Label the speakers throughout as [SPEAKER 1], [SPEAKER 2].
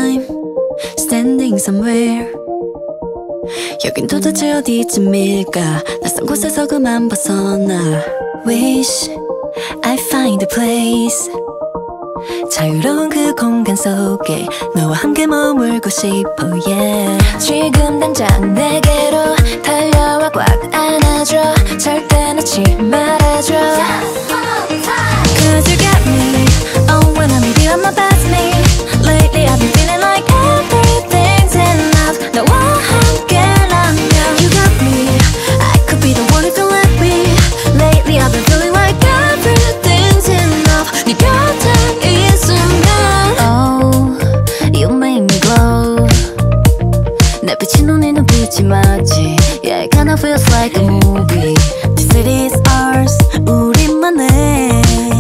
[SPEAKER 1] time standing somewhere. 여긴 도대체 어디쯤일까? 낯선 곳에서 그만 벗어나. Wish I find a place. 자유로운 그 공간 속에 너와 함께 머물고 싶어 yeah. 지금 당장 내게로 달려와 꽉 안아줘. 절대 놓지 말아줘. Cause you got me. Oh when I'm with you I'm about me. Lately I've been feeling like everything's enough. 너와 함께라면 you got me. I could be the one if you let me. Lately I've been feeling like everything's enough. 네 곁에 있으면 Oh you make me glow. 내 빛이 눈에 눈빛이 맞지. Yeah it kinda feels like a movie. This city is ours 우리만의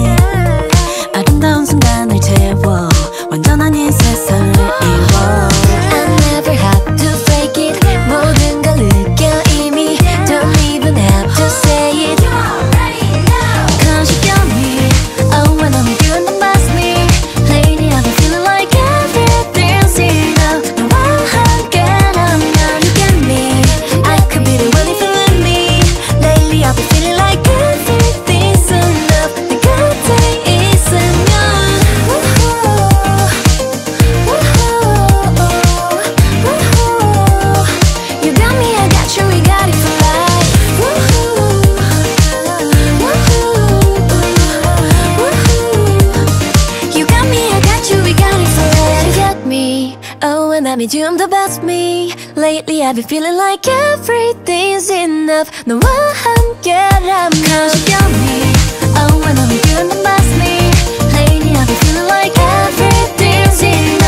[SPEAKER 1] 아름다운 순간을 채워 완전한 이 세상을 이뤄. I never had to fake it. 모든 걸 느껴 이미. Don't even have to say it. Cause you got me. Oh when I'm with you and don't pass me. Lately I've been feeling like everything's enough. 너와 함께라면 you get me. I could be the one if you let me. Lately I've been feeling like everything's enough. 내 곁에 있으면 You got me, I got you, we got it for life. You got me, I got you, we got it for life. You got me, oh when I'm with you I'm the best me. Lately I've been feeling like everything's enough. 너와 함께라면 Cause you got me, oh when I'm with you I'm the best me. Lately I've been feeling like everything's enough.